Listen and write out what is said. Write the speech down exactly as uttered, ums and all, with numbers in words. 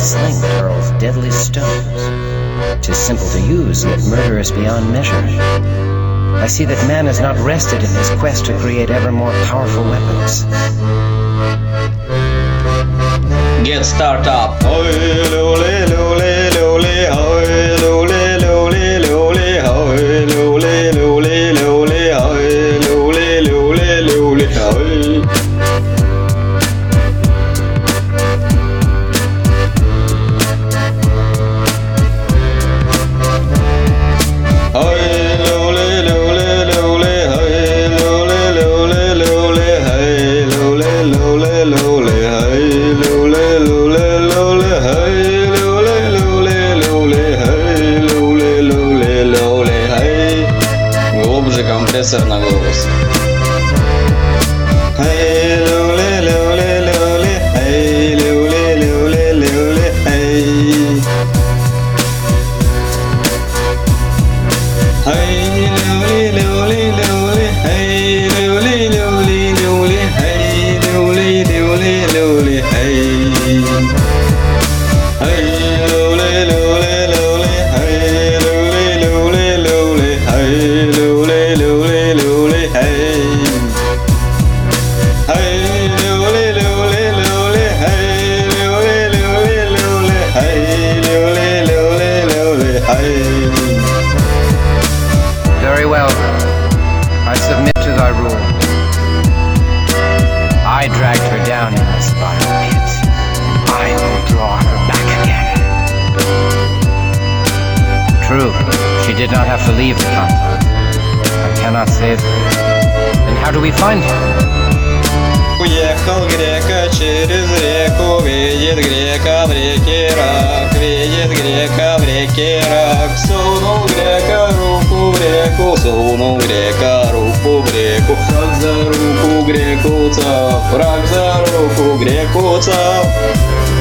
sling hurls deadly stones. 'Tis simple to use, yet murderous beyond measure. I see that man has not rested in his quest to create ever more powerful weapons. Get start up. Глубже компрессор на голос. Very well. I submit to thy rule. I dragged her down in this vile pit. I will draw her back again. True, she did not have to leave the continent. I cannot save her. Then how do we find her? Уехал грека через реку, видит грека в реке рак, видит грека в реке рак, сунул грека руку в реку, сунул грека руку в реку, рак за руку греку цап, рак за руку греку цап.